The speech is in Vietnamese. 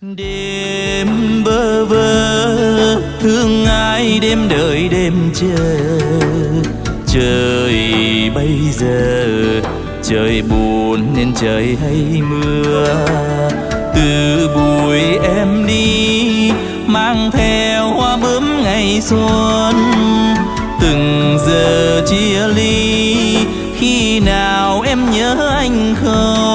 Đêm bơ vơ thương ai đêm đợi đêm chờ, trời bây giờ trời buồn nên trời hay mưa. Từ buổi em đi mang theo hoa bướm ngày xuân, từng giờ chia ly khi nào em nhớ anh không?